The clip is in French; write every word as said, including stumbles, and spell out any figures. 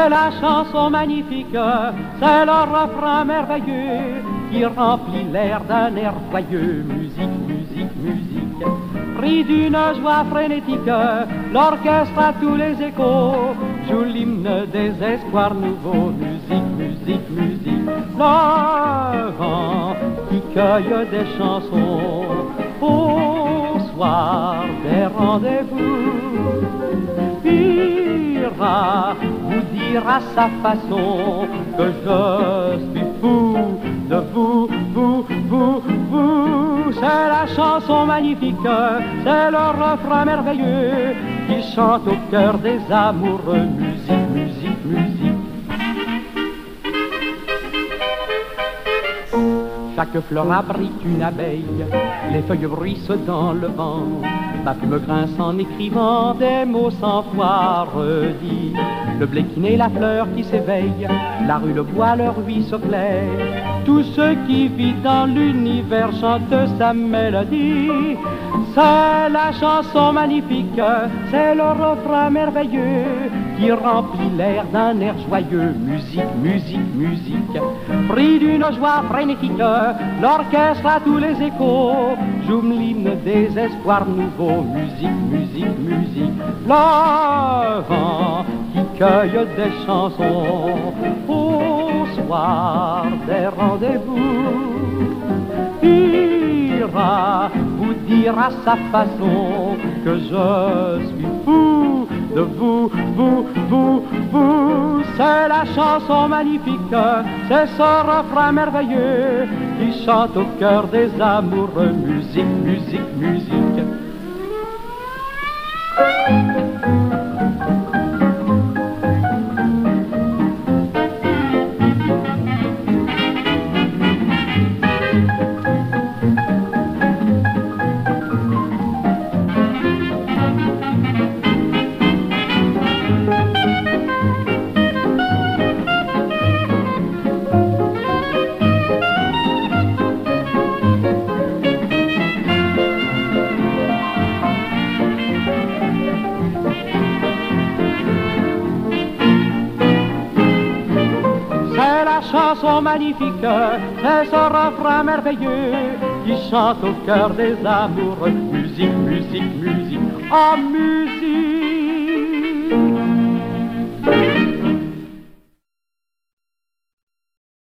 C'est la chanson magnifique, c'est le refrain merveilleux qui remplit l'air d'un air joyeux. Musique, musique, musique, pris d'une joie frénétique, l'orchestre à tous les échos joue l'hymne des espoirs nouveaux. Musique, musique, musique, le vent qui cueille des chansons au soir des rendez-vous ira vous dire à sa façon que je suis fou de vous, vous, vous, vous. C'est la chanson magnifique, c'est le refrain merveilleux qui chante au cœur des amoureux. Musique, musique, musique. Chaque fleur abrite une abeille, les feuilles bruissent dans le vent. Ma plume grince en écrivant des mots cent fois redits. Le blé qui naît, la fleur qui s'éveille, la rue, le bois, le ruisseau clair. Tout ce qui vit dans l'univers chante sa mélodie. C'est la chanson magnifique, c'est le refrain merveilleux qui remplit l'air d'un air joyeux. Musique, musique, musique, pris d'une joie frénétique, l'orchestre à tous les échos joue l'hymne des espoirs nouveaux. Musique, musique, musique, le vent qui cueille des chansons au soir des rendez-vous ira vous dire à sa façon que je suis fou de vous, vous, vous, vous. C'est la chanson magnifique, c'est ce refrain merveilleux qui chante au cœur des amoureux. Musique, musique, musique. Chanson magnifique, c'est ce refrain merveilleux qui chante au cœur des amoureux. Musique, musique, musique, oh musique.